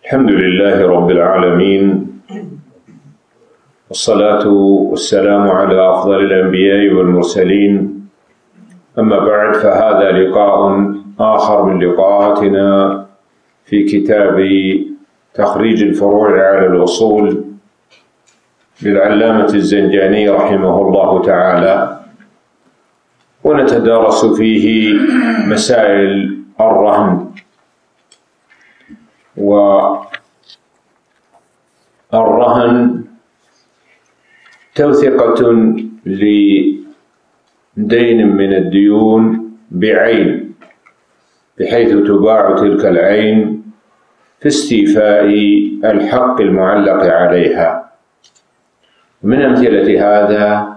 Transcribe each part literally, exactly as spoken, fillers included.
الحمد لله رب العالمين، والصلاة والسلام على أفضل الأنبياء والمرسلين. أما بعد، فهذا لقاء آخر من لقاءاتنا في كتاب تخريج الفروع على الأصول للعلامة الزنجاني رحمه الله تعالى، ونتدارس فيه مسائل الرهن. والرهن توثقة لدين من الديون بعين، بحيث تباع تلك العين في استيفاء الحق المعلق عليها. من أمثلة هذا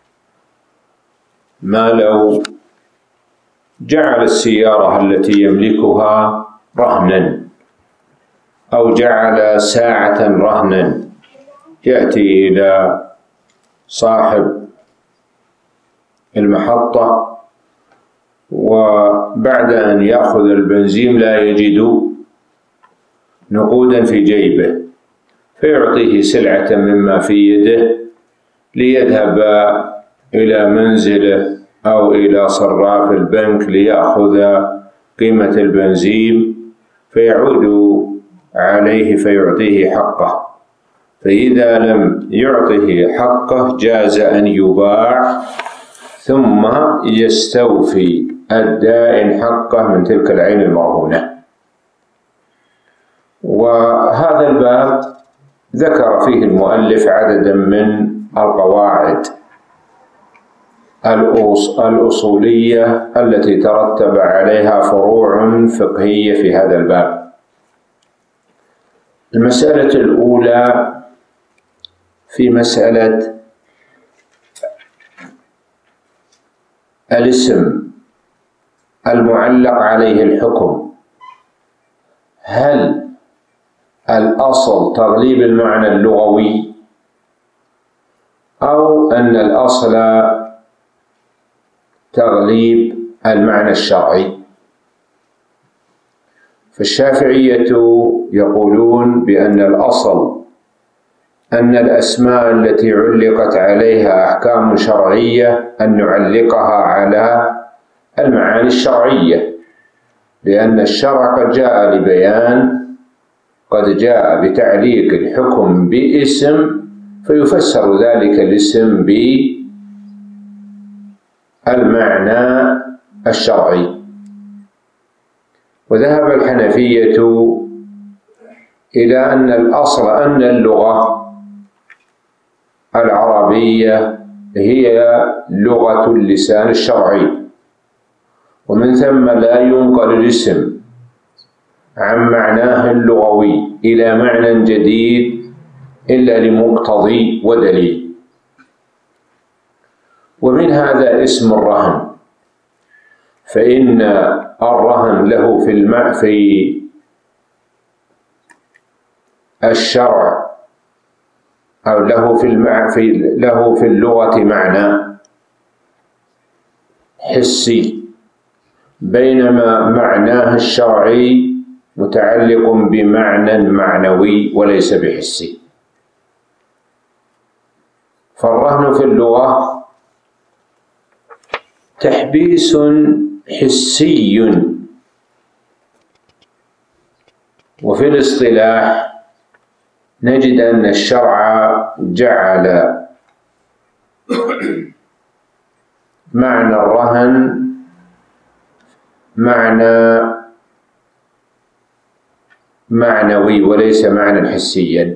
ما لو جعل السيارة التي يملكها رهنا، أو جعل ساعة رهنا، يأتي إلى صاحب المحطة وبعد أن يأخذ البنزين لا يجد نقودا في جيبه، فيعطيه سلعة مما في يده ليذهب إلى منزله أو إلى صراف البنك ليأخذ قيمة البنزين، فيعود عليه فيعطيه حقه. فإذا لم يعطه حقه جاز أن يباع، ثم يستوفي الدائن حقه من تلك العين المرهونة. وهذا الباب ذكر فيه المؤلف عددا من القواعد الأصولية التي ترتب عليها فروع فقهية في هذا الباب. المسألة الأولى في مسألة الاسم المعلق عليه الحكم، هل الأصل تغليب المعنى اللغوي، أو أن الأصل تغليب المعنى الشرعي؟ فالشافعية يقولون بأن الأصل أن الأسماء التي علقت عليها أحكام شرعية أن نعلقها على المعاني الشرعية، لأن الشرع قد جاء لبيان، قد جاء بتعليق الحكم باسم فيفسر ذلك الاسم بالمعنى الشرعي. وذهب الحنفية إلى أن الأصل أن اللغة العربية هي لغة اللسان الشرعي، ومن ثم لا ينقل الاسم عن معناه اللغوي إلى معنى جديد إلا لمقتضي ودليل. ومن هذا اسم الرهن، فإن الرهن له في المع في الشرع أو له في المع في له في اللغة معنى حسي، بينما معناه الشرعي متعلق بمعنى معنوي وليس بحسي. فالرهن في اللغة تحبيس حسي، وفي الاصطلاح نجد أن الشرع جعل معنى الرهن معنى معنوي وليس معنى حسيا.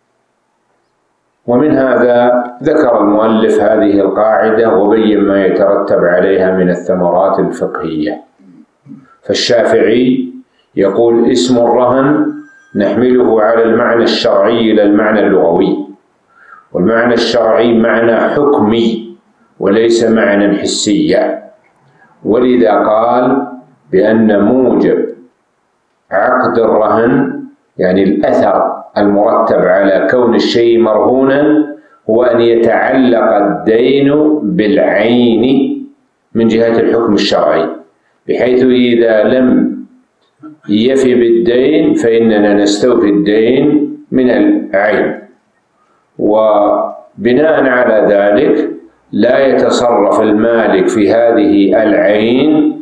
ومن هذا ذكر المؤلف هذه القاعدة وبين ما يترتب عليها من الثمرات الفقهية. فالشافعي يقول اسم الرهن نحمله على المعنى الشرعي إلى المعنى اللغوي، والمعنى الشرعي معنى حكمي وليس معنى حسيا، ولذا قال بأن موجب عقد الرهن يعني الأثر المرتب على كون الشيء مرهونا هو أن يتعلق الدين بالعين من جهة الحكم الشرعي، بحيث إذا لم يفي بالدين فإننا نستوفي الدين من العين، وبناء على ذلك لا يتصرف المالك في هذه العين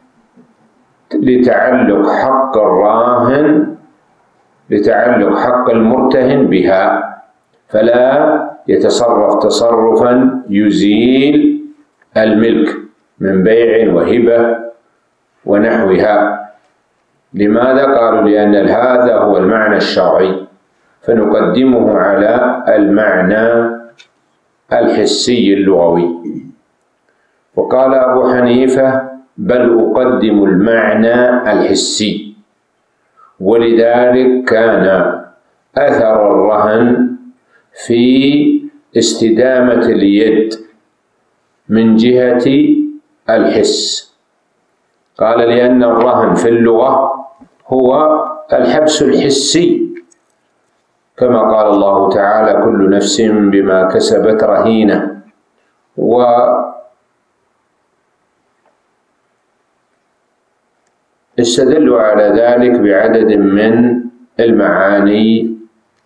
لتعلق حق الراهن لتعلق حق المرتهن بها، فلا يتصرف تصرفا يزيل الملك من بيع وهبة ونحوها. لماذا؟ قالوا لأن هذا هو المعنى الشرعي، فنقدمه على المعنى الحسي اللغوي. وقال أبو حنيفة: بل أقدم المعنى الحسي. ولذلك كان أثر الرهن في استدامة اليد من جهة الحس. قال: لأن الرهن في اللغة هو الحبس الحسي، كما قال الله تعالى: كل نفس بما كسبت رهينة. واستدلوا على ذلك بعدد من المعاني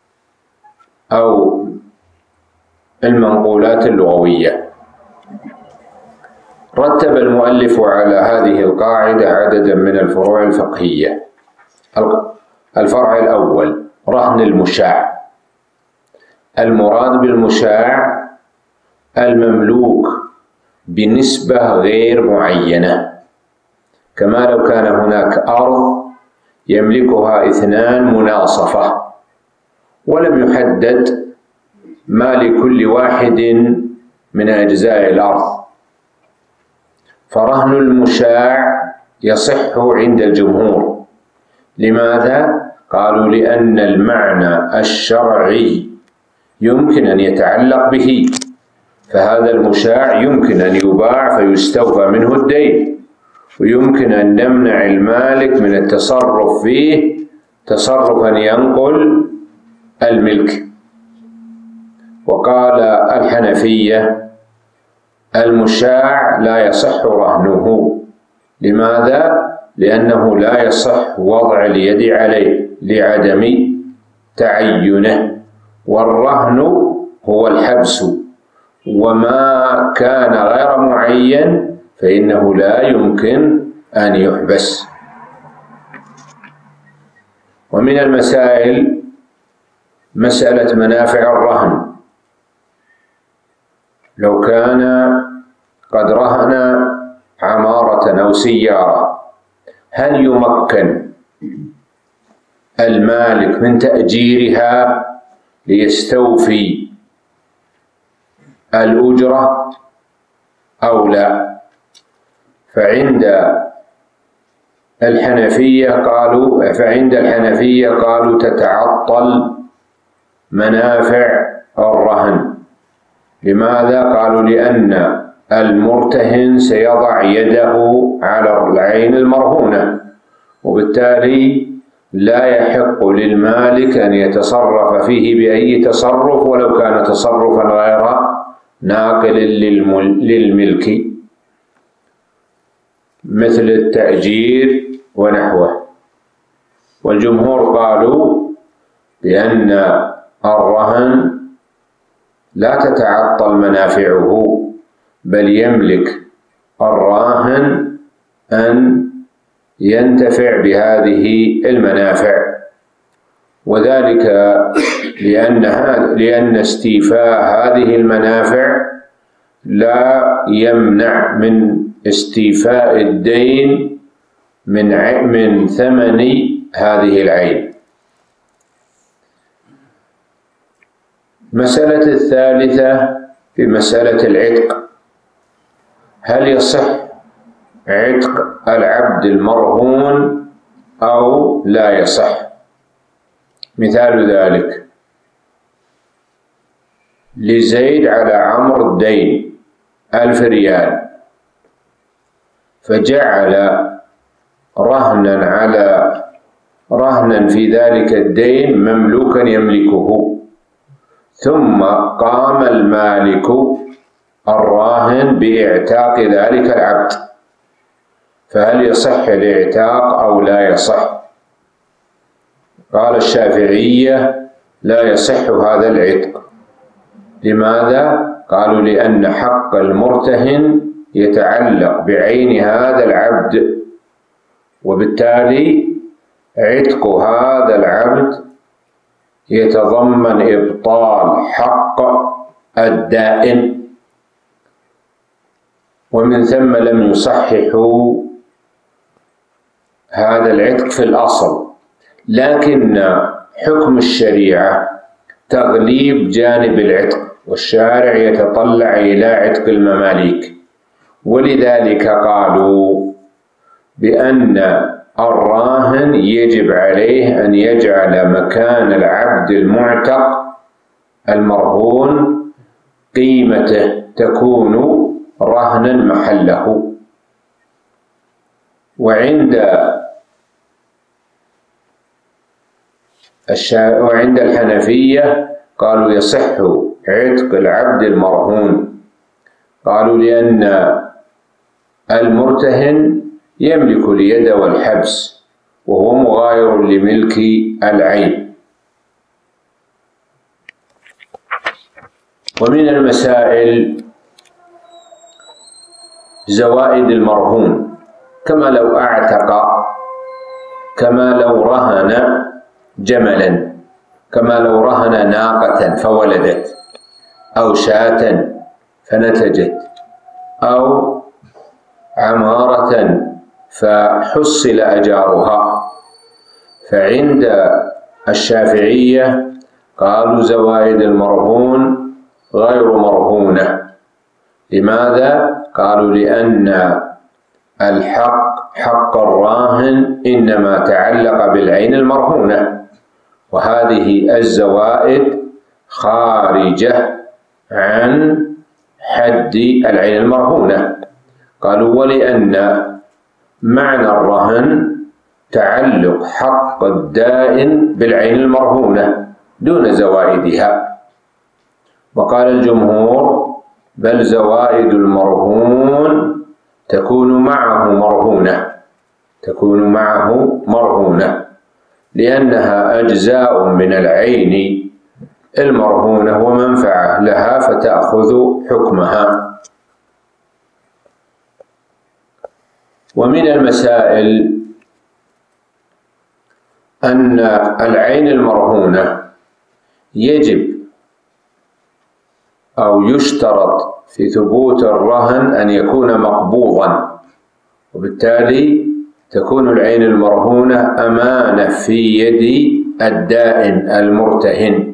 أو المنقولات اللغوية. رتب المؤلف على هذه القاعدة عددا من الفروع الفقهية. الفرع الأول: رهن المشاع. المراد بالمشاع المملوك بنسبة غير معينة، كما لو كان هناك أرض يملكها اثنان مناصفة ولم يحدد ما لكل واحد من أجزاء الأرض، فرهن المشاع يصح عند الجمهور. لماذا؟ قالوا: لأن المعنى الشرعي يمكن أن يتعلق به، فهذا المشاع يمكن أن يباع فيستوفى منه الدين، ويمكن أن نمنع المالك من التصرف فيه تصرفا ينقل الملك. وقال الحنفية: المشاع لا يصح رهنه. لماذا؟ لأنه لا يصح وضع اليد عليه لعدم تعينه، والرهن هو الحبس، وما كان غير معين فإنه لا يمكن أن يحبس. ومن المسائل مسألة منافع الرهن. لو كان قد رهن عمارة أو سيارة، هل يمكن المالك من تأجيرها ليستوفي الأجرة أو لا؟ فعند الحنفية قالوا فعند الحنفية قالوا تتعطل منافع الرهن. لماذا؟ قالوا: لأن المرتهن سيضع يده على العين المرهونة، وبالتالي لا يحق للمالك أن يتصرف فيه بأي تصرف ولو كان تصرفا غير ناقل للملك، مثل التأجير ونحوه. والجمهور قالوا بأن الرهن لا تتعطل منافعه، بل يملك الراهن أن ينتفع بهذه المنافع، وذلك لأن لأن استيفاء هذه المنافع لا يمنع من استيفاء الدين من من ثمن هذه العين. المسألة الثالثة في مسألة العتق: هل يصح عتق العبد المرهون أو لا يصح؟ مثال ذلك: لزيد على عمرو الدين ألف ريال، فجعل رهنا على رهنا في ذلك الدين مملوكا يملكه، ثم قام المالك الراهن باعتاق ذلك العبد، فهل يصح الاعتاق أو لا يصح؟ قال الشافعية لا يصح هذا العتق. لماذا؟ قالوا لأن حق المرتهن يتعلق بعين هذا العبد، وبالتالي عتق هذا العبد يتضمن إبطال حق الدائن، ومن ثم لم يصححوا هذا العتق في الأصل. لكن حكم الشريعة تغليب جانب العتق، والشارع يتطلع إلى عتق المماليك، ولذلك قالوا بأن الراهن يجب عليه أن يجعل مكان العبد المعتق المرهون قيمته تكون رهنا محله. وعند الشا... وعند الحنفية قالوا يصح عتق العبد المرهون. قالوا لأن المرتهن يملك اليد والحبس، وهو مغاير لملك العين. ومن المسائل زوائد المرهون، كما لو أعتق، كما لو رهن جملا، كما لو رهن ناقة فولدت، أو شاة فنتجت، أو عمارة فحصل أجارها. فعند الشافعية قالوا زوائد المرهون غير مرهونة. لماذا؟ قالوا لأن الحق حق الراهن إنما تعلق بالعين المرهونة، وهذه الزوائد خارجة عن حد العين المرهونة. قالوا ولأن معنى الرهن تعلق حق الدائن بالعين المرهونة دون زوائدها. وقال الجمهور بل زوائد المرهون تكون معه مرهونة، تكون معه مرهونة لأنها أجزاء من العين المرهونة ومنفعة لها فتأخذ حكمها. ومن المسائل أن العين المرهونة يجب أو يشترط في ثبوت الرهن أن يكون مقبوضا، وبالتالي تكون العين المرهونة أمانة في يد الدائن المرتهن.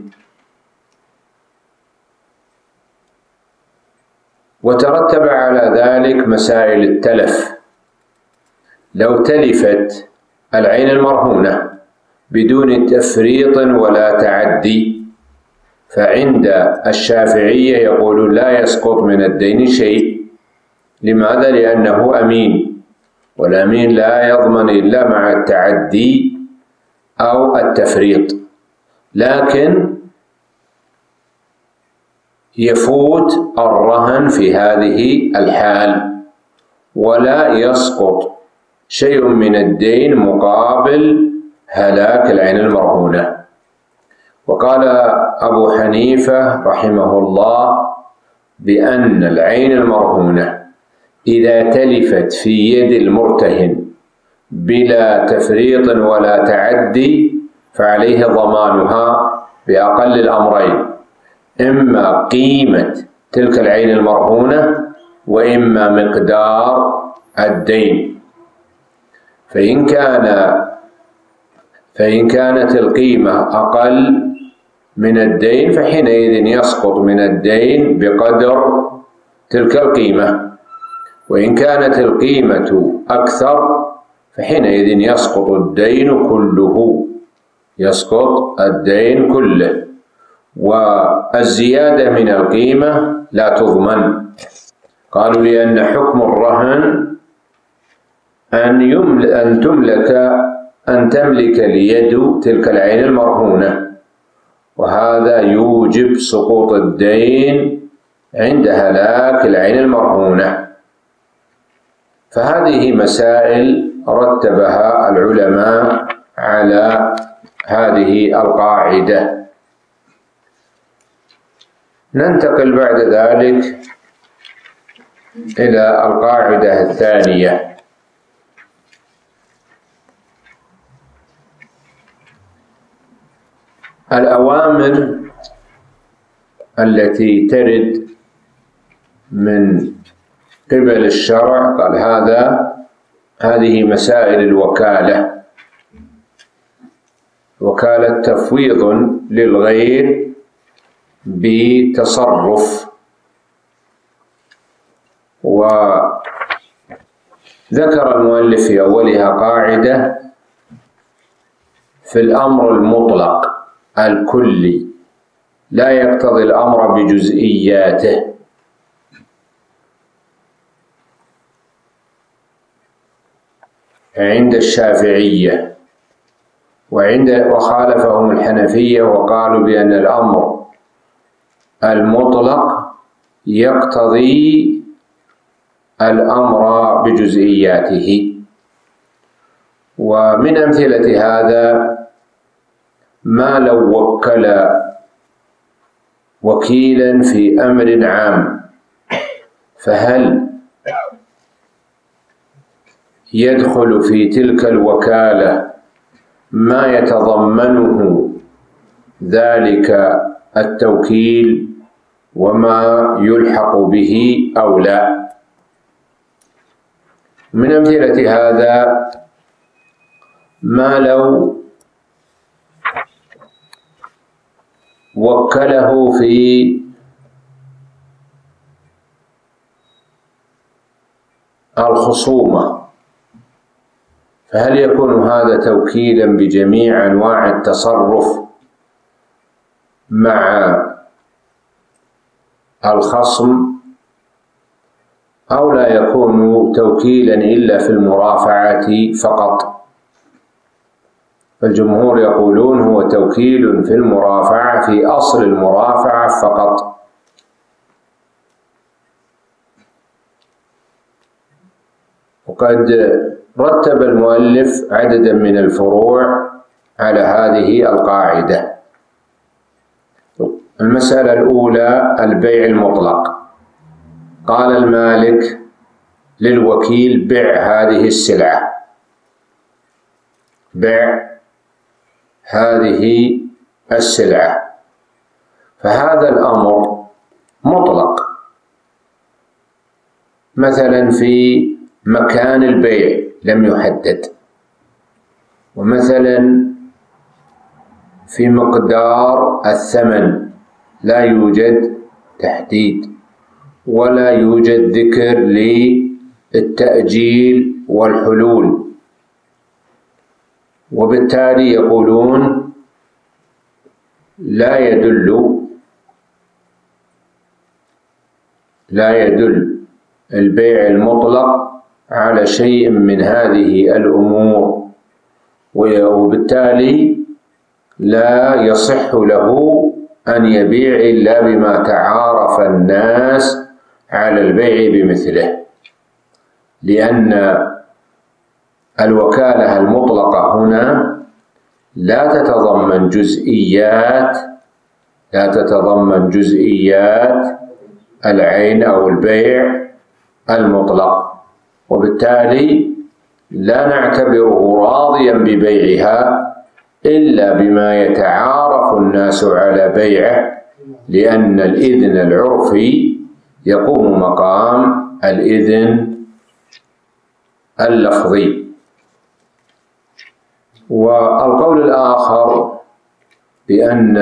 وترتب على ذلك مسائل التلف. لو تلفت العين المرهونة بدون تفريط ولا تعدي، فعند الشافعية يقولون لا يسقط من الدين شيء. لماذا؟ لأنه أمين، والأمين لا يضمن إلا مع التعدي أو التفريط، لكن يفوت الرهن في هذه الحال ولا يسقط شيء من الدين مقابل هلاك العين المرهونة. وقال أبو حنيفة رحمه الله بأن العين المرهونة إذا تلفت في يد المرتهن بلا تفريط ولا تعدي فعليه ضمانها بأقل الأمرين، إما قيمة تلك العين المرهونة وإما مقدار الدين. فإن كان فإن كانت القيمة أقل من الدين فحينئذ يسقط من الدين بقدر تلك القيمة، وإن كانت القيمة أكثر فحينئذ يسقط الدين كله، يسقط الدين كله، والزيادة من القيمة لا تضمن. قالوا لأن حكم الرهن أن يمل أن تملك أن تملك اليد تلك العين المرهونة، وهذا يوجب سقوط الدين عند هلاك العين المرهونة. فهذه مسائل رتبها العلماء على هذه القاعدة. ننتقل بعد ذلك إلى القاعدة الثانية. الأوامر التي ترد من قبل الشرع، قال هذا هذه مسائل الوكالة، وكالة تفويض للغير بتصرف. وذكر المؤلف في أولها قاعدة في الأمر المطلق الكلي لا يقتضي الأمر بجزئياته، عند الشافعية، وعند وخالفهم الحنفية وقالوا بأن الأمر المطلق يقتضي الأمر بجزئياته. ومن أمثلة هذا ما لو وكل وكيلا في أمر عام، فهل يدخل في تلك الوكالة ما يتضمنه ذلك التوكيل وما يلحق به أو لا؟ من أمثلة هذا ما لو وكله في الخصومة، فهل يكون هذا توكيلا بجميع أنواع التصرف مع الخصم، أو لا يكون توكيلا إلا في المرافعة فقط؟ فالجمهور يقولون هو توكيل في المرافعة، في أصل المرافعة فقط. وقد رتب المؤلف عددا من الفروع على هذه القاعدة. المسألة الأولى البيع المطلق. قال المالك للوكيل: بع هذه السلعة، بع هذه السلعة. فهذا الأمر مطلق، مثلا في مكان البيع لم يحدد، ومثلا في مقدار الثمن لا يوجد تحديد، ولا يوجد ذكر للتأجيل والحلول، وبالتالي يقولون لا يدل لا يدل البيع المطلق على شيء من هذه الأمور، وبالتالي لا يصح له أن يبيع إلا بما تعارف الناس على البيع بمثله، لأن الوكالة المطلقة هنا لا تتضمن جزئيات لا تتضمن جزئيات العين أو البيع المطلق، وبالتالي لا نعتبره راضيا ببيعها إلا بما يتعارف الناس على بيعه، لأن الإذن العرفي يقوم مقام الإذن اللفظي. والقول الآخر بأن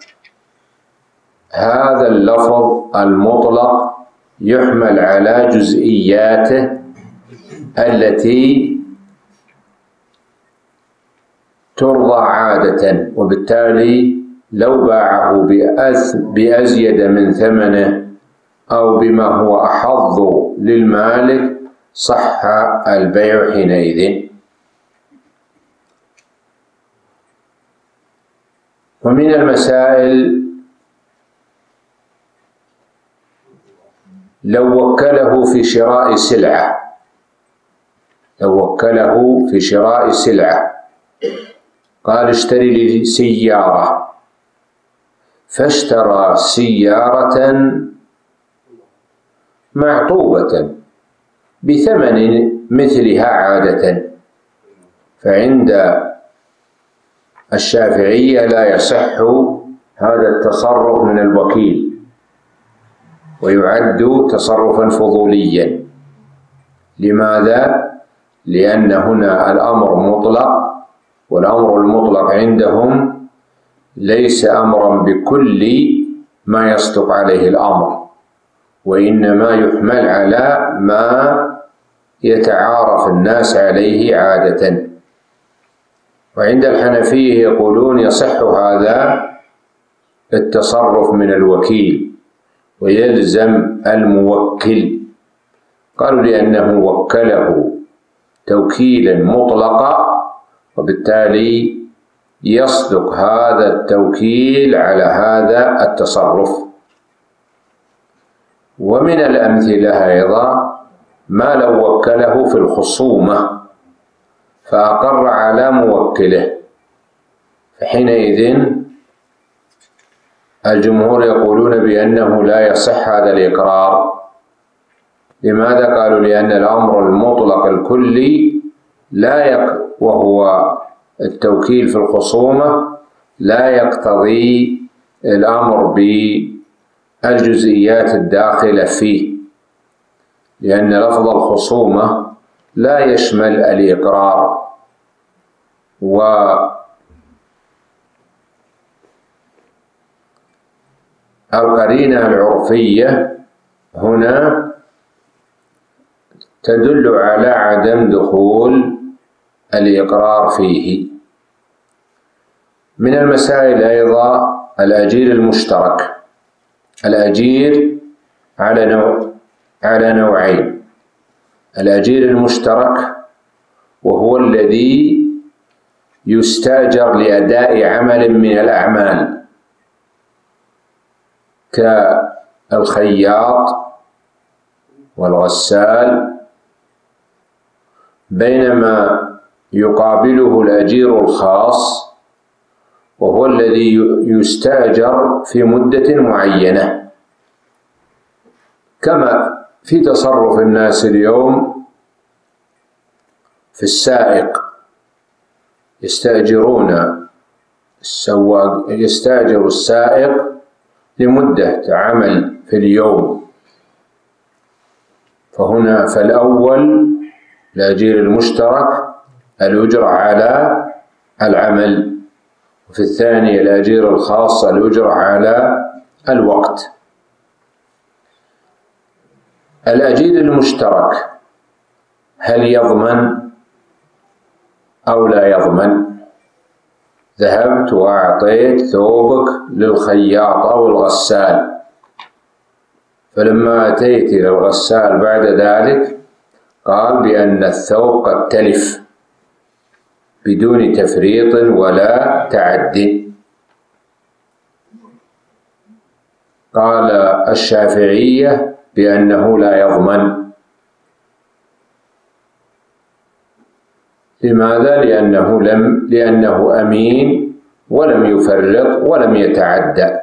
هذا اللفظ المطلق يحمل على جزئياته التي ترضى عادة، وبالتالي لو باعه بأزيد من ثمنه أو بما هو أحظ للمالك صح البيع حينئذ. ومن المسائل لو وكله في شراء سلعة، لو وكله في شراء سلعة، قال اشتري لي سيارة، فاشترى سيارة معطوبة بثمن مثلها عادة، فعند الشافعية لا يصح هذا التصرف من الوكيل، ويعد تصرفا فضوليا. لماذا؟ لأن هنا الأمر مطلق، والأمر المطلق عندهم ليس أمرا بكل ما يصدق عليه الأمر، وإنما يحمل على ما يتعارف الناس عليه عادة. وعند الحنفية يقولون يصح هذا التصرف من الوكيل ويلزم الموكل، قالوا لأنه وكله توكيلا مطلقا، وبالتالي يصدق هذا التوكيل على هذا التصرف. ومن الأمثلة أيضا ما لو وكله في الخصومة فأقر على موكله، فحينئذ الجمهور يقولون بأنه لا يصح هذا الإقرار. لماذا؟ قالوا لأن الأمر المطلق الكلي لا يق... وهو التوكيل في الخصومة لا يقتضي الأمر بالجزئيات الداخلة فيه، لأن لفظ الخصومة لا يشمل الإقرار. والقرينة العرفية هنا تدل على عدم دخول الإقرار فيه. من المسائل أيضا الأجير المشترك. الأجير على نوع على نوعين: الأجير المشترك وهو الذي يستأجر لأداء عمل من الأعمال كالخياط والغسال، بينما يقابله الأجير الخاص وهو الذي يستأجر في مدة معينة، كما في تصرف الناس اليوم في السائق، يستأجرون السواق يستأجر السائق لمدة عمل في اليوم. فهنا فالأول الأجير المشترك الأجرة على العمل، وفي الثاني الأجير الخاص الأجرة على الوقت. الأجير المشترك هل يضمن أو لا يضمن؟ ذهبت وأعطيت ثوبك للخياط أو الغسال، فلما أتيت إلى الغسال بعد ذلك قال بأن الثوب قد تلف بدون تفريط ولا تعد. قال الشافعية بأنه لا يضمن. لماذا؟ لأنه لم لأنه أمين ولم يفرط ولم يتعدى.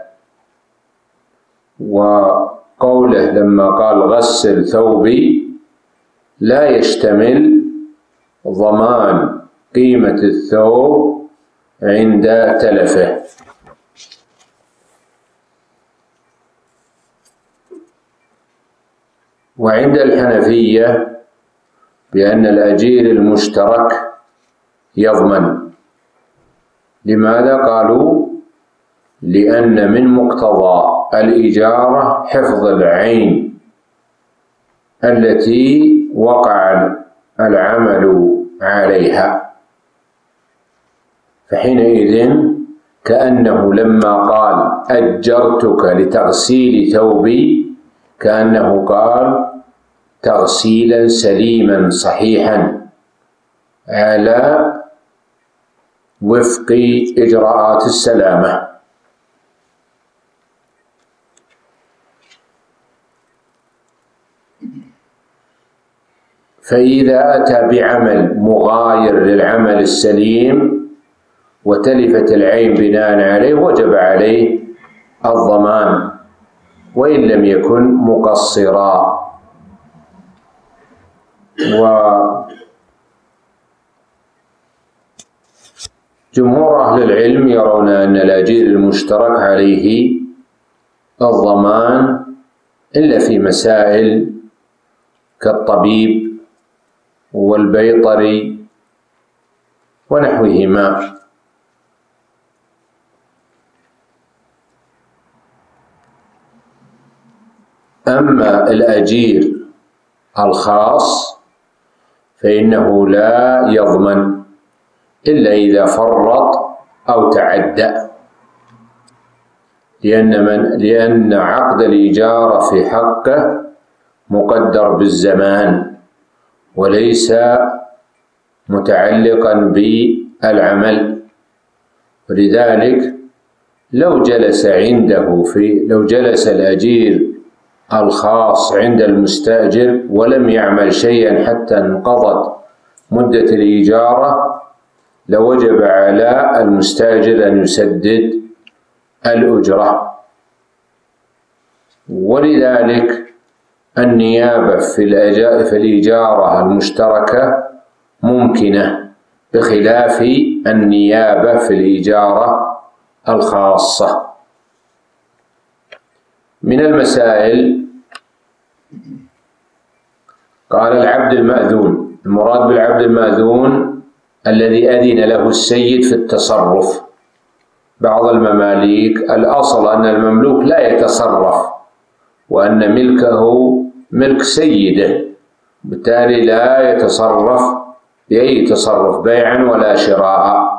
وقوله لما قال غسل ثوبي لا يشتمل ضمان قيمة الثوب عند تلفه. وعند الحنفية بأن الأجير المشترك يضمن. لماذا؟ قالوا لأن من مقتضى الإجارة حفظ العين التي وقع العمل عليها، فحينئذ كأنه لما قال أجرتك لتغسيل ثوبي كأنه قال تغسيلا سليما صحيحا على وفق إجراءات السلامة. فإذا أتى بعمل مغاير للعمل السليم وتلفت العين بناء عليه وجب عليه الضمان وإن لم يكن مقصرا. وجمهور أهل العلم يرون أن الأجير المشترك عليه الضمان إلا في مسائل كالطبيب والبيطري ونحوهما. أما الأجير الخاص فإنه لا يضمن إلا إذا فرط أو تعدى، لأن من لأن عقد الإجارة في حقه مقدر بالزمان وليس متعلقا بالعمل، ولذلك لو جلس عنده في لو جلس الأجير الخاص عند المستأجر ولم يعمل شيئا حتى انقضت مدة الإجارة لوجب على المستأجر أن يسدد الأجرة. ولذلك النيابة في الإجارة المشتركة ممكنة بخلاف النيابة في الإجارة الخاصة. من المسائل قال العبد المأذون، المراد بالعبد المأذون الذي أذن له السيد في التصرف. بعض المماليك الأصل أن المملوك لا يتصرف وأن ملكه ملك سيده، بالتالي لا يتصرف بأي تصرف بيعا ولا شراء.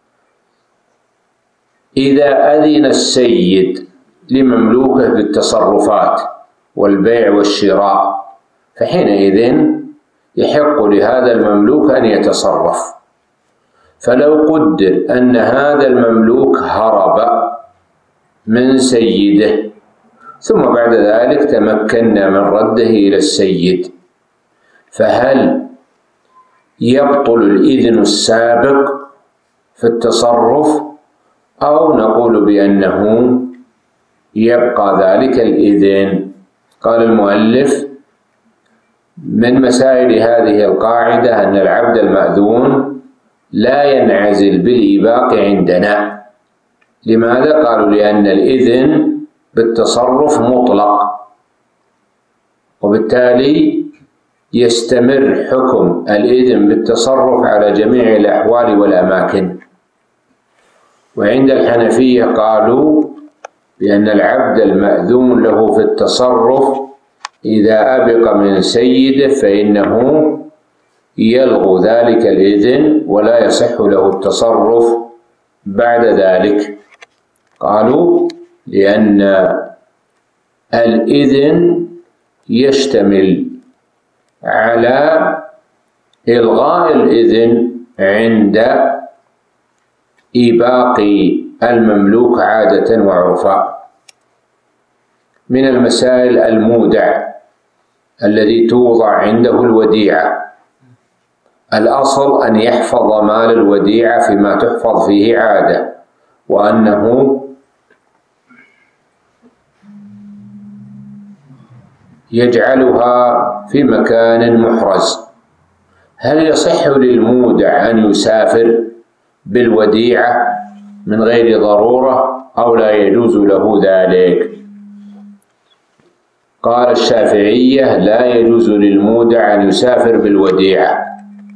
إذا أذن السيد لمملوكه بالتصرفات والبيع والشراء فحينئذ يحق لهذا المملوك أن يتصرف. فلو قدر أن هذا المملوك هرب من سيده ثم بعد ذلك تمكنا من رده إلى السيد، فهل يبطل الإذن السابق في التصرف أو نقول بأنه يبقى ذلك الإذن؟ قال المؤلف: من مسائل هذه القاعدة أن العبد المأذون لا ينعزل بالإباق عندنا. لماذا؟ قالوا: لأن الإذن بالتصرف مطلق، وبالتالي يستمر حكم الإذن بالتصرف على جميع الأحوال والأماكن. وعند الحنفية قالوا بأن العبد المأذون له في التصرف إذا أبق من سيده فإنه يلغو ذلك الإذن ولا يصح له التصرف بعد ذلك. قالوا لأن الإذن يشتمل على إلغاء الإذن عند إباق المملوك عادة وعرفا. من المسائل المودع الذي توضع عنده الوديعة. الأصل أن يحفظ مال الوديعة فيما تحفظ فيه عادة، وأنه يجعلها في مكان محرز. هل يصح للمودع أن يسافر بالوديعة من غير ضرورة أو لا يجوز له ذلك؟ قال الشافعية: لا يجوز للمودع أن يسافر بالوديعة.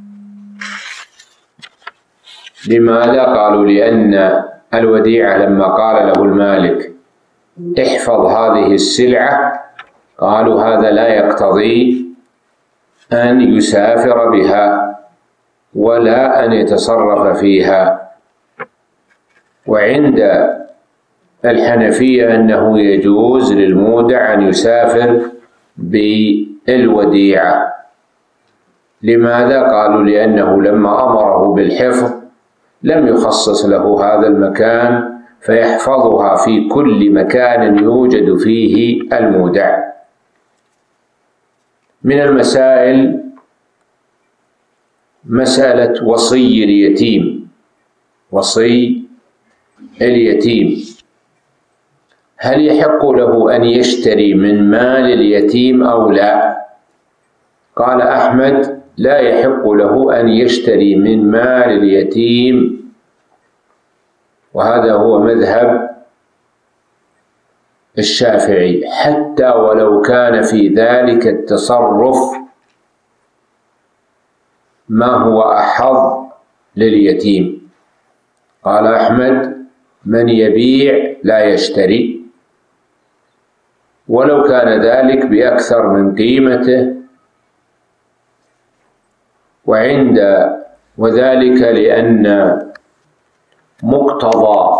لماذا؟ قالوا: لأن الوديعة لما قال له المالك احفظ هذه السلعة، قالوا هذا لا يقتضي أن يسافر بها ولا أن يتصرف فيها. وعند الحنفية أنه يجوز للمودع أن يسافر بالوديعة. لماذا؟ قالوا: لأنه لما أمره بالحفظ لم يخصص له هذا المكان فيحفظها في كل مكان يوجد فيه المودع. من المسائل مسألة وصي اليتيم. وصي اليتيم هل يحق له أن يشتري من مال اليتيم أو لا؟ قال أحمد: لا يحق له أن يشتري من مال اليتيم، وهذا هو مذهب الشافعي، حتى ولو كان في ذلك التصرف ما هو أحظ لليتيم. قال أحمد: من يبيع لا يشتري، ولو كان ذلك بأكثر من قيمته، وعند وذلك لأن مقتضى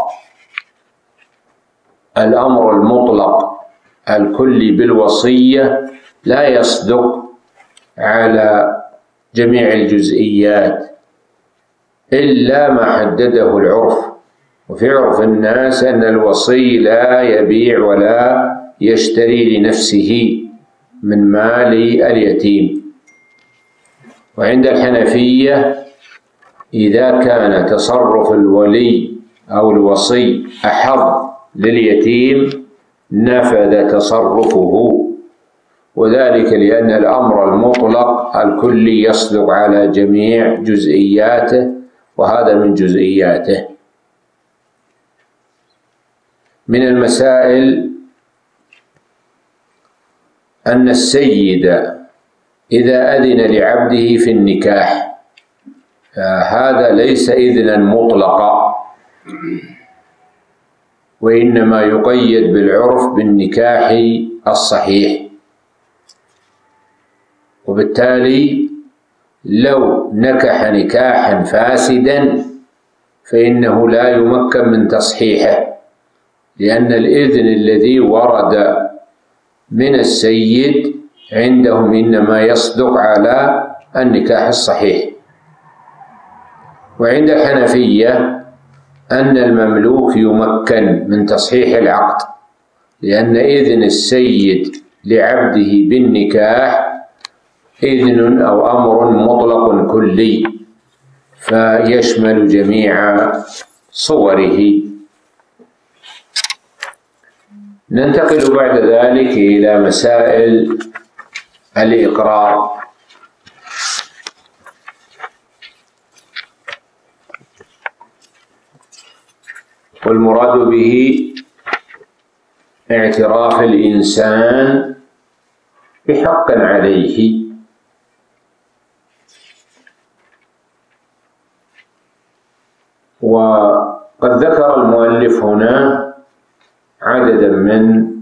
الأمر المطلق الكلي بالوصية لا يصدق على جميع الجزئيات إلا ما حدده العرف. وفي عرف الناس أن الوصي لا يبيع ولا يشتري لنفسه من مال اليتيم. وعند الحنفية إذا كان تصرف الولي أو الوصي أحظ لليتيم نفذ تصرفه، وذلك لأن الأمر المطلق الكلي يصدق على جميع جزئياته، وهذا من جزئياته. من المسائل أن السيد إذا أذن لعبده في النكاح هذا ليس إذنا مطلقا، وإنما يقيد بالعرف بالنكاح الصحيح. وبالتالي لو نكح نكاحا فاسدا فإنه لا يمكن من تصحيحه، لأن الإذن الذي ورد من السيد عندهم إنما يصدق على النكاح الصحيح. وعند الحنفية أن المملوك يمكن من تصحيح العقد، لأن إذن السيد لعبده بالنكاح إذن أو أمر مطلق كلي فيشمل جميع صوره. ننتقل بعد ذلك إلى مسائل الإقرار. والمراد به اعتراف الإنسان بحق عليه، وقد ذكر المؤلف هنا عددا من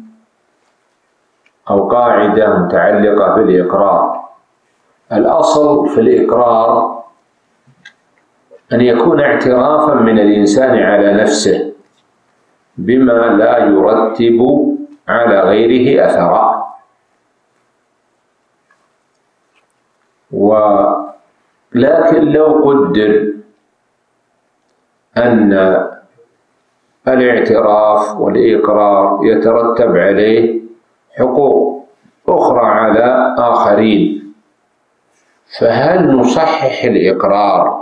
أو قاعدة متعلقة بالإقرار. الأصل في الإقرار أن يكون اعترافا من الإنسان على نفسه بما لا يرتب على غيره أثرا. ولكن لو قدر أن الاعتراف والإقرار يترتب عليه حقوق أخرى على آخرين، فهل نصحح الإقرار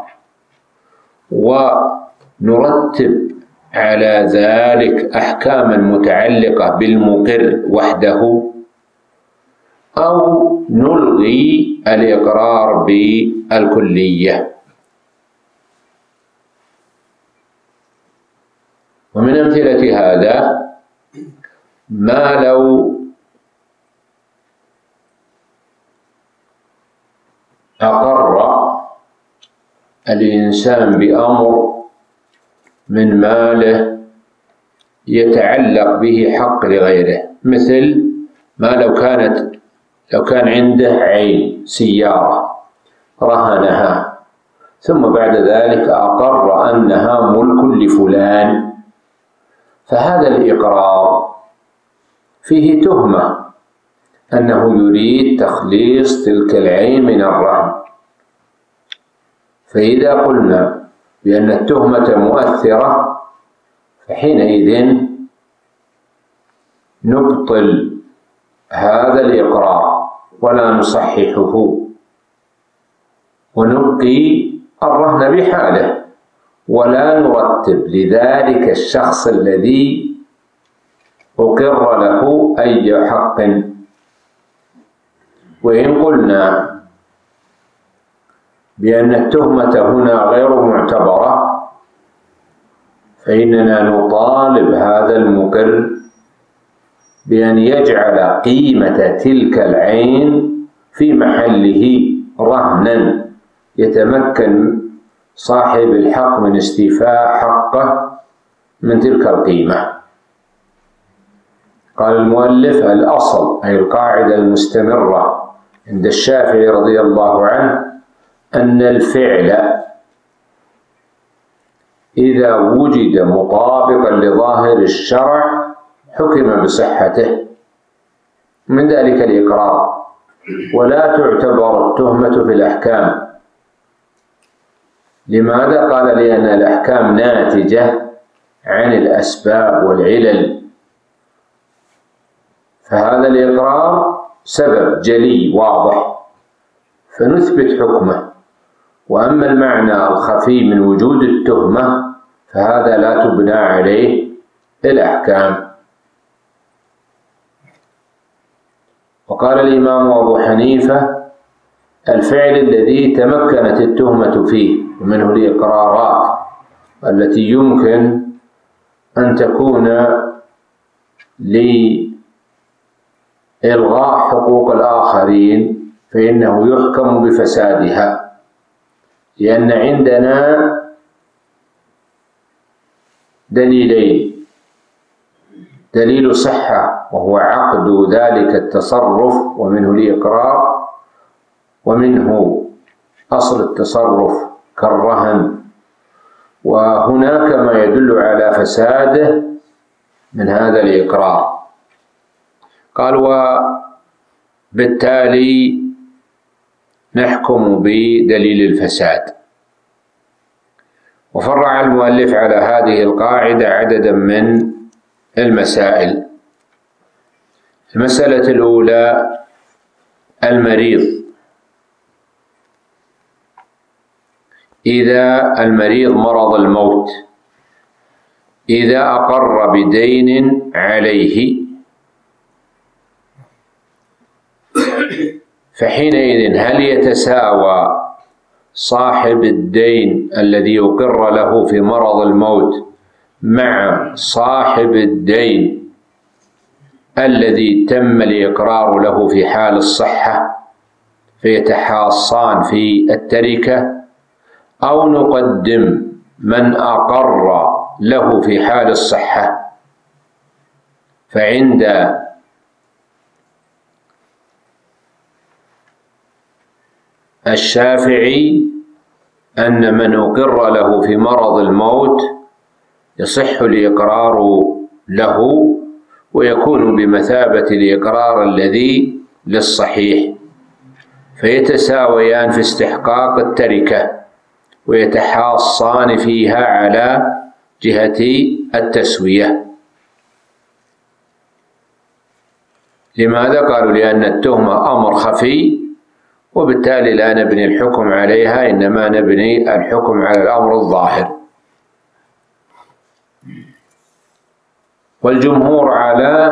ونرتب على ذلك أحكاما متعلقة بالمقر وحده، أو نلغي الإقرار بالكلية؟ ومن أمثلة هذا ما لو أقر الإنسان بأمر من ماله يتعلق به حق لغيره، مثل ما لو كانت لو كان عنده عين سيارة رهنها ثم بعد ذلك أقر أنها ملك لفلان، فهذا الإقرار فيه تهمة أنه يريد تخليص تلك العين من الرهن. فإذا قلنا بأن التهمة مؤثرة فحينئذ نبطل هذا الإقرار ولا نصححه، ونبقي الرهن بحاله، ولا نرتب لذلك الشخص الذي أقر له أي حق. وإن قلنا بأن التهمة هنا غير معتبرة، فإننا نطالب هذا المقر بأن يجعل قيمة تلك العين في محله رهنا يتمكن صاحب الحق من استيفاء حقه من تلك القيمة. قال المؤلف: الأصل أي القاعدة المستمرة عند الشافعي رضي الله عنه أن الفعل إذا وجد مطابقا لظاهر الشرع حكم بصحته، من ذلك الإقرار، ولا تعتبر التهمة في الأحكام. لماذا؟ قال: لأن الأحكام ناتجة عن الأسباب والعلل، فهذا الإقرار سبب جلي واضح فنثبت حكمه، وأما المعنى الخفي من وجود التهمة فهذا لا تبنى عليه الأحكام. وقال الإمام أبو حنيفة: الفعل الذي تمكنت التهمة فيه، ومنه الإقرارات التي يمكن أن تكون لإلغاء حقوق الآخرين، فإنه يحكم بفسادها، لأن عندنا دليلين: دليل صحة وهو عقد ذلك التصرف ومنه الإقرار، ومنه أصل التصرف كالرهن، وهناك ما يدل على فساده من هذا الإقرار. قال: وبالتالي نحكم بدليل الفساد. وفرع المؤلف على هذه القاعدة عددا من المسائل. المسألة الأولى: المريض إذا المريض مرض الموت إذا أقر بدين عليه، فحينئذ هل يتساوى صاحب الدين الذي أقر له في مرض الموت مع صاحب الدين الذي تم الإقرار له في حال الصحة فيتحاصان في التركة، أو نقدم من أقر له في حال الصحة؟ فعند الشافعي أن من أقر له في مرض الموت يصح الإقرار له ويكون بمثابة الإقرار الذي للصحيح، فيتساويان في استحقاق التركة ويتحاصان فيها على جهة التسوية. لماذا؟ قالوا: لأن التهمة أمر خفي، وبالتالي لا نبني الحكم عليها، إنما نبني الحكم على الأمر الظاهر. والجمهور على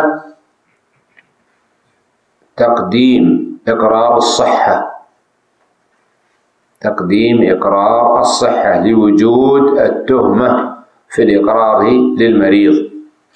تقديم إقرار الصحة تقديم إقرار الصحة لوجود التهمة في الإقرار للمريض.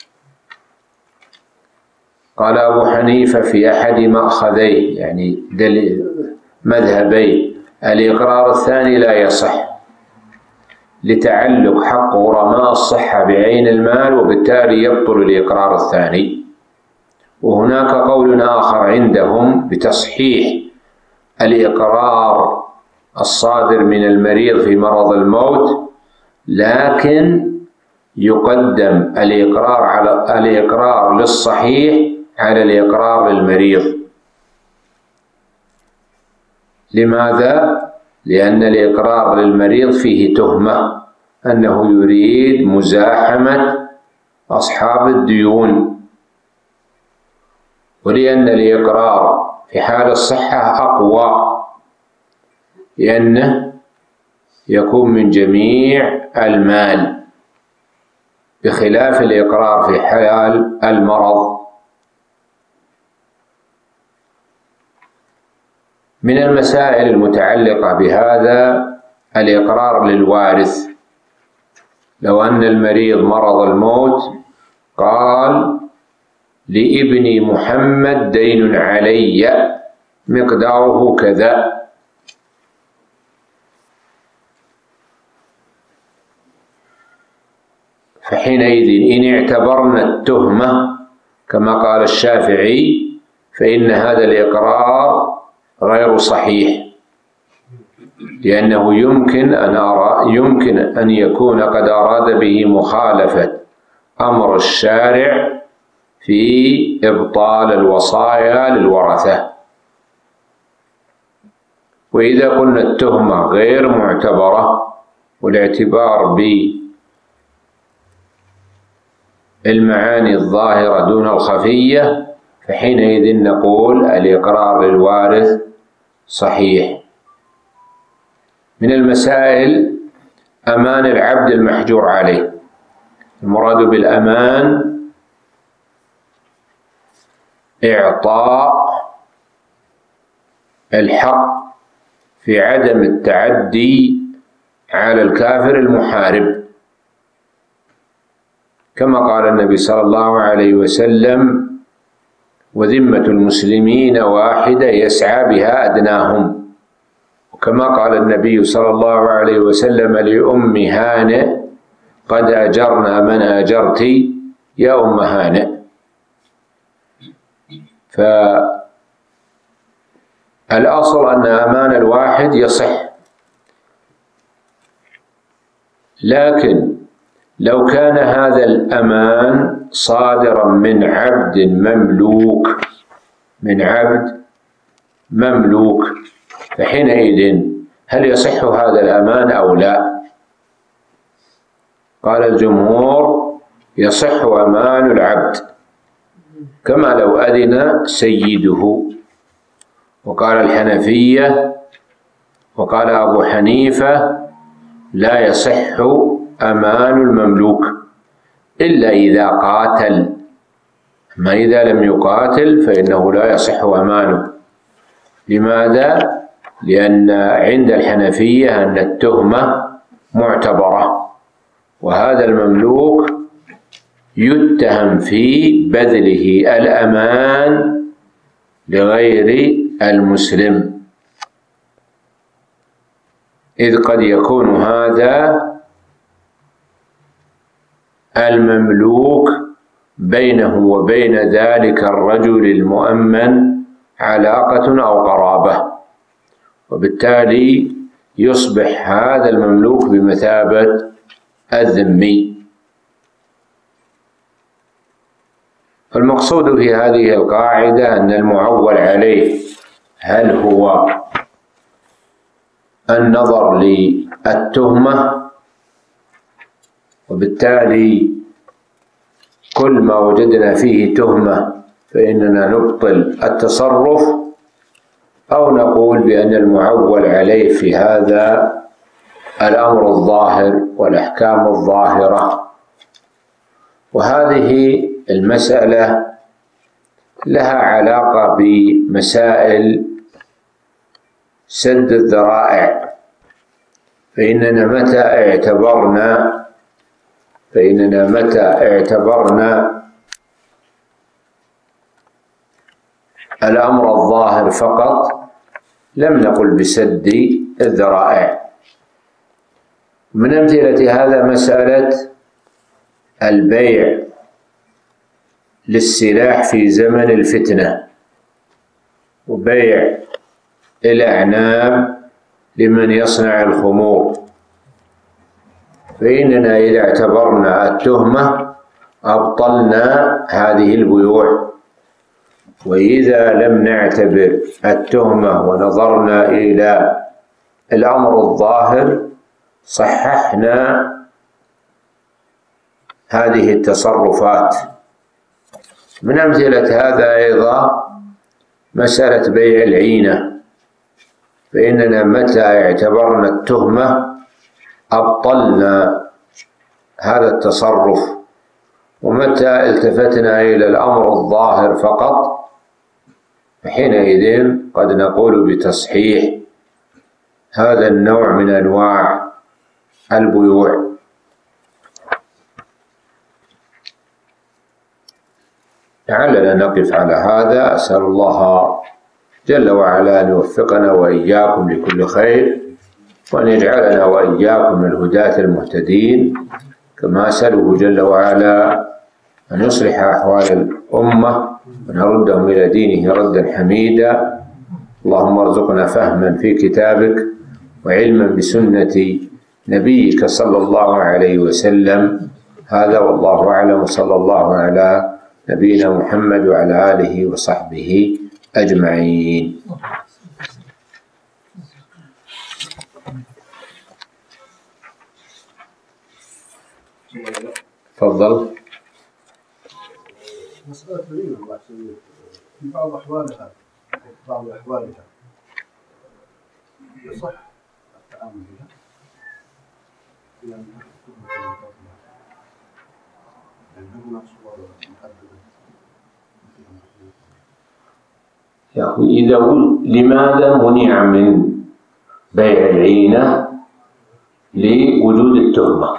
قال أبو حنيفة في أحد مأخذيه، يعني مذهبي: الإقرار الثاني لا يصح لتعلق حق غرماء الصحة بعين المال، وبالتالي يبطل الإقرار الثاني. وهناك قول آخر عندهم بتصحيح الإقرار الصادر من المريض في مرض الموت، لكن يقدم الإقرار على الإقرار للصحيح على الإقرار للمريض. لماذا؟ لأن الإقرار للمريض فيه تهمة أنه يريد مزاحمة أصحاب الديون، ولأن الإقرار في حال الصحة أقوى، لأنه يكون من جميع المال، بخلاف الإقرار في حال المرض. من المسائل المتعلقة بهذا الإقرار للوارث. لو أن المريض مرض الموت قال: لابن محمد دين علي مقداره كذا، فحينئذ إن اعتبرنا التهمة كما قال الشافعي فإن هذا الإقرار غير صحيح، لأنه يمكن أن أرى يمكن أن يكون قد أراد به مخالفة أمر الشارع في إبطال الوصايا للورثة. وإذا قلنا التهمة غير معتبرة والاعتبار بالمعاني الظاهرة دون الخفية، فحينئذ نقول الإقرار للوارث صحيح. من المسائل أمان العبد المحجور عليه. المراد بالأمان إعطاء الحق في عدم التعدي على الكافر المحارب، كما قال النبي صلى الله عليه وسلم: وذمة المسلمين واحدة يسعى بها أدناهم. وكما قال النبي صلى الله عليه وسلم لأم هانئ: قد أجرنا من أجرت يا أم هانئ. فالأصل أن أمان الواحد يصح، لكن لو كان هذا الأمان صادرا من عبد مملوك من عبد مملوك فحينئذ هل يصح هذا الأمان أو لا؟ قال الجمهور: يصح أمان العبد كما لو أذن سيده. وقال الحنفية وقال أبو حنيفة: لا يصح أمان المملوك إلا إذا قاتل، أما إذا لم يقاتل فإنه لا يصح أمانه. لماذا؟ لأن عند الحنفية أن التهمة معتبرة، وهذا المملوك يتهم في بذله الأمان لغير المسلم، إذ قد يكون هذا المملوك بينه وبين ذلك الرجل المؤمن علاقة أو قرابة، وبالتالي يصبح هذا المملوك بمثابة الذمي. فالمقصود في هذه القاعدة أن المعول عليه هل هو النظر للتهمة، وبالتالي كل ما وجدنا فيه تهمة فإننا نبطل التصرف، أو نقول بأن المعول عليه في هذا الأمر الظاهر والأحكام الظاهرة. وهذه المسألة لها علاقة بمسائل سد الذرائع. فإننا متى اعتبرنا فإننا متى اعتبرنا الأمر الظاهر فقط لم نقل بسد الذرائع. من أمثلة هذا مسألة البيع للسلاح في زمن الفتنة، وبيع الأعناب لمن يصنع الخمور. فإننا إذا اعتبرنا التهمة أبطلنا هذه البيوع، وإذا لم نعتبر التهمة ونظرنا إلى الأمر الظاهر صححنا هذه التصرفات. من أمثلة هذا أيضا مسألة بيع العينة. فإننا متى اعتبرنا التهمة أبطلنا هذا التصرف، ومتى التفتنا إلى الأمر الظاهر فقط فحينئذ قد نقول بتصحيح هذا النوع من أنواع البيوع. لعلنا نقف على هذا. أسأل الله جل وعلا أن يوفقنا وإياكم لكل خير، وأن يجعلنا وإياكم من الهداة المهتدين، كما أسأله جل وعلا أن يصلح أحوال الأمة ونردهم إلى دينه ردا حميدا. اللهم ارزقنا فهما في كتابك وعلما بسنة نبيك صلى الله عليه وسلم. هذا والله أعلم، وصلى الله على نبينا محمد وعلى آله وصحبه أجمعين. تفضل. مسألة الربا في بعض أحوالها بعض أحوالها يصح التعامل بها لأنها إذا لماذا منع من بيع العينة؟ لوجود التهمة،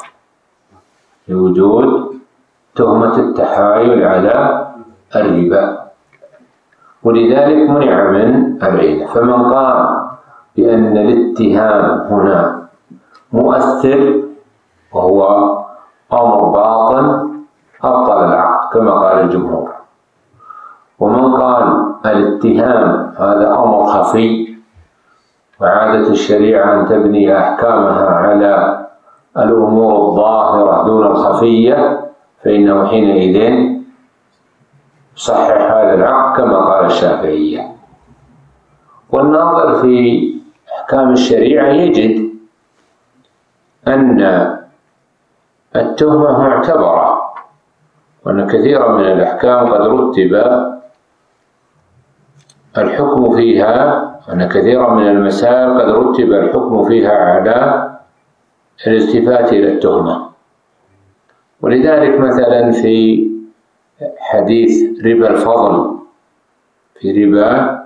لوجود تهمة التحايل على الربا، ولذلك منع من العينة. فمن قال بأن الاتهام هنا مؤثر وهو أمر باطن أبطل العقد كما قال الجمهور. ومن قال الاتهام هذا أمر خفي وعادة الشريعة أن تبني أحكامها على الأمور الظاهرة دون الخفية، فإنه حينئذ صحح هذا العقد كما قال الشافعية. والناظر في أحكام الشريعة يجد أن التهمة معتبرة، وأن كثيرا من الأحكام قد رتب الحكم فيها، أن كثيرا من المسائل قد رتب الحكم فيها على الالتفات إلى التهمة. ولذلك مثلا في حديث ربا الفضل، في ربا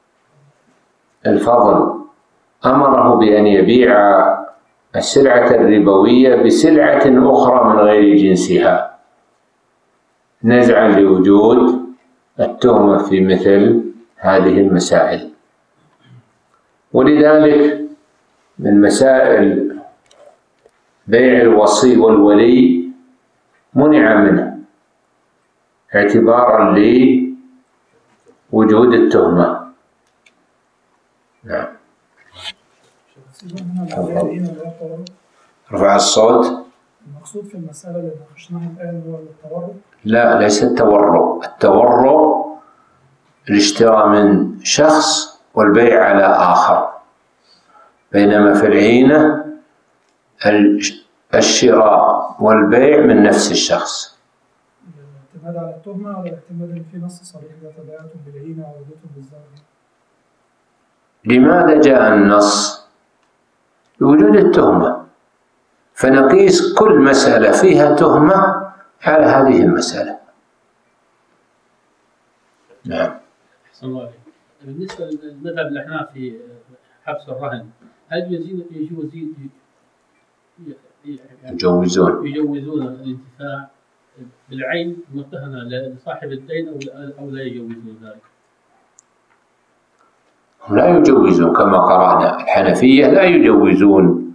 الفضل أمره بأن يبيع السلعة الربوية بسلعة أخرى من غير جنسها نزعا لوجود التهمة في مثل هذه المسائل. ولذلك من مسائل بيع الوصي والولي منع منه اعتبارا لوجود التهمة. نعم. رفع الصوت. المقصود في المسألة اللي ناقشناها الآن هو التورع؟ لا، ليس التورع. التورع الاشتراء من شخص والبيع على آخر، بينما في العينة الشراء والبيع من نفس الشخص. الاعتماد على التهمة ولا الاعتماد اللي فيه نص صريح إذا تبايعتم بالعينة أو رديتم بالزوجة؟ لماذا جاء النص؟ بوجود التهمة، فنقيس كل مسألة فيها تهمة على هذه المسألة. نعم. أحسن الله عليك. بالنسبة للمذهب الأحناف في حبس الرهن، هل يجوز يجوزون يجوزون الانتفاع بالعين المرتهنة لصاحب الدين أو لا يجوزون ذلك؟ لا يجوزون كما قرأنا. الحنفية لا يجوزون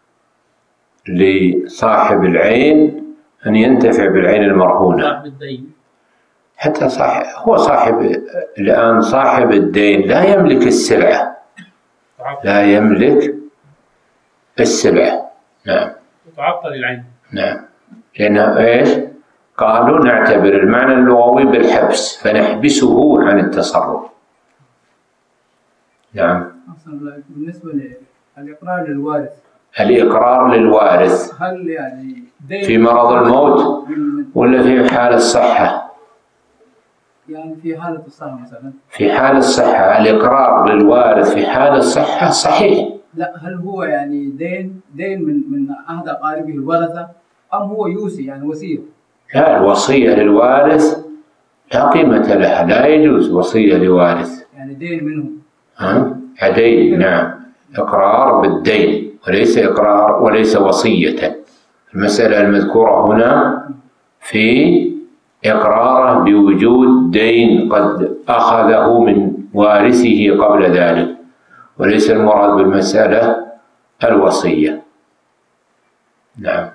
لصاحب العين أن ينتفع بالعين المرهونة. صاحب الدين حتى صاحب هو صاحب الآن صاحب الدين لا يملك السلعة، لا يملك السلعة. نعم. تعطل العين. نعم. لأنه إيش؟ قالوا نعتبر المعنى اللغوي بالحبس فنحبسه عن التصرف. نعم. بالنسبة للإقرار للوارث، الإقرار للوارث هل يعني في مرض الموت ولا في حال الصحة؟ يعني في حالة الصحة مثلا. في حال الصحة الإقرار للوارث في حال الصحة صحيح. لا، هل هو يعني دين دين من من أحد أقاربه الورثة أم هو يوصي يعني وصية؟ لا، الوصية للوارث لا قيمة لها، لا يجوز وصية لوارث. يعني دين منه. ها؟ دين، نعم، إقرار بالدين وليس إقرار وليس وصية. المسألة المذكورة هنا في إقراره بوجود دين قد أخذه من وارثه قبل ذلك، وليس المراد بالمسألة الوصية. نعم.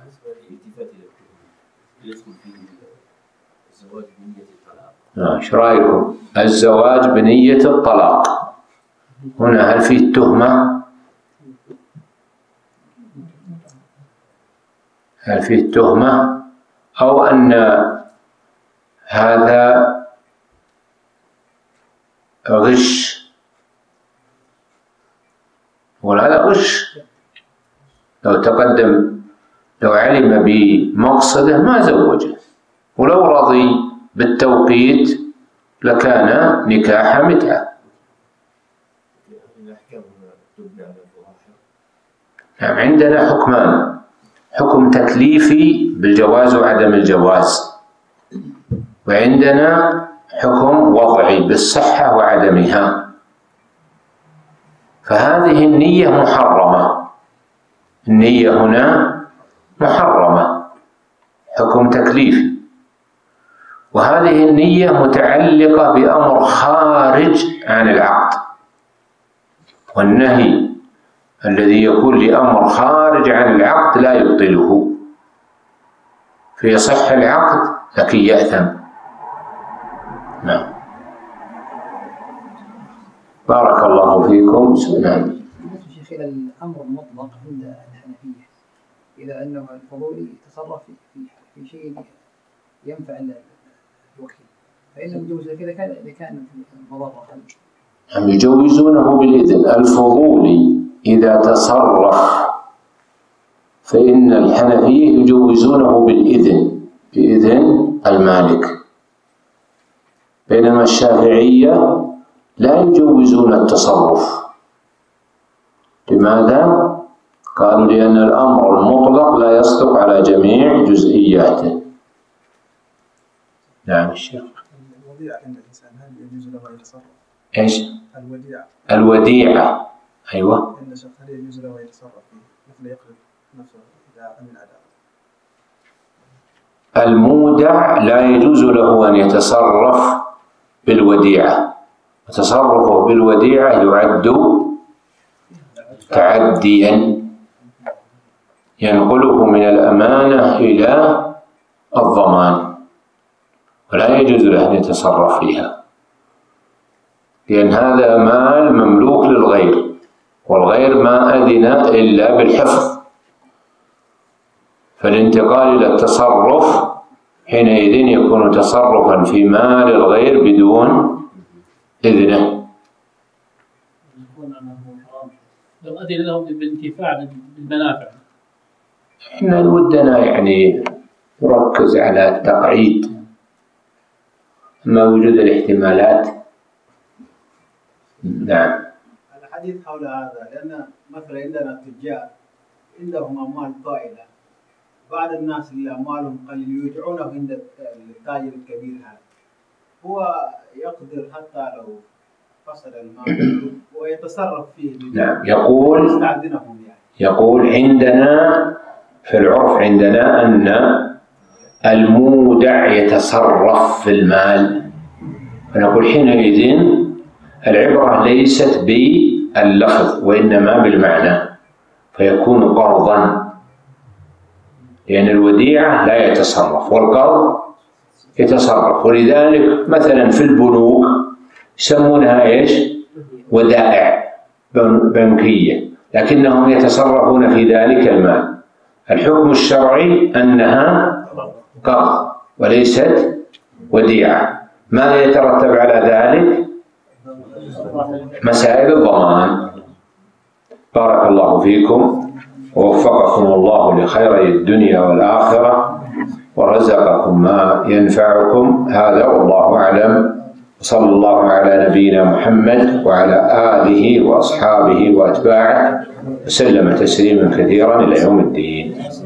ايش رايكم؟ الزواج بنية الطلاق هنا هل فيه تهمة؟ هل فيه تهمة أو أن هذا غش؟ وهذا غش. لو تقدم لو علم بمقصده ما زوجه، ولو رضي بالتوقيت لكان نكاح متعة. نعم، عندنا حكمان: حكم تكليفي بالجواز وعدم الجواز، وعندنا حكم وضعي بالصحة وعدمها. فهذه النية محرمة، النية هنا محرمة، حكم تكليفي، وهذه النية متعلقة بأمر خارج عن العقد، والنهي الذي يكون لأمر خارج عن العقد لا يبطله، فيصح العقد لكن يأثم. نعم. بارك الله فيكم. نعم. شيخ، إلى الأمر المطلق عند الحنفية إذا أنه الفضولي يتصرف في في شيء ينفع الوكيل، فإنه يجوز كذا كان إذا كان مضرة. هم يجوزونه بالإذن. الفضولي إذا تصرف فإن الحنفية يجوزونه بالإذن، بإذن المالك، بينما الشافعية لا يجوزون التصرف. لماذا؟ قالوا لأن الأمر المطلق لا يصدق على جميع جزئياته. نعم الشيخ. الوديعة عند الإنسان هل يجوز له أن يتصرف؟ إيش؟ الوديعة. الوديعة، أيوة. عند الشخص هل يجوز له أن يتصرف فيه مثل يقلب نفسه إذا أمن أداء؟ المودع لا يجوز له أن يتصرف بالوديعة، وتصرفه بالوديعة يعد تعديا ينقله من الأمانة إلى الضمان، ولا يجوز له أن يتصرف فيها، لأن هذا مال مملوك للغير، والغير ما أذن إلا بالحفظ، فالانتقال إلى التصرف حينئذ يكون تصرفا في مال الغير بدون إذنه. لو أذن لهم بالانتفاع بالمنافع. إحنا ودنا يعني نركز على التقعيد، ما وجود الاحتمالات. نعم. الحديث حول هذا لأن مثلا عندنا التجار عندهم أموال طائلة، بعض الناس اللي أموالهم قليل يودعونه عند التاجر الكبير هذا، هو يقدر حتى لو فسد المال ويتصرف فيه. نعم. يقول يستعدنهم يعني. يقول عندنا في العرف عندنا أن المودع يتصرف في المال، فنقول حينئذ العبرة ليست باللفظ وإنما بالمعنى، فيكون قرضا، لأن الوديعة لا يتصرف والقرض يتصرف. ولذلك مثلا في البنوك يسمونها إيش؟ ودائع بنكية، لكنهم يتصرفون في ذلك المال. الحكم الشرعي أنها قرض وليست وديعة. ماذا يترتب على ذلك؟ مسائل الضمان. بارك الله فيكم ووفقكم الله لخير الدنيا والآخرة، ورزقكم ما ينفعكم. هذا والله أعلم، صلى الله على نبينا محمد وعلى آله وأصحابه وأتباعه وسلم تسليما كثيرا إلى يوم الدين.